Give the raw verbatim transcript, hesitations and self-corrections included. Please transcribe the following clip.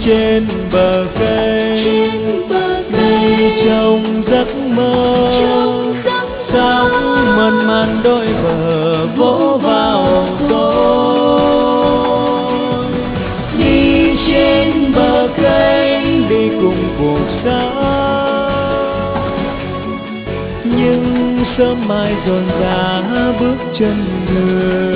trên bờ cây, đi trong giấc mơ, sóng mơn man đôi bờ vỗ vào tôi. Đi trên bờ cây, đi cùng cuộc sống, nhưng sớm mai dồn dã bước chân người.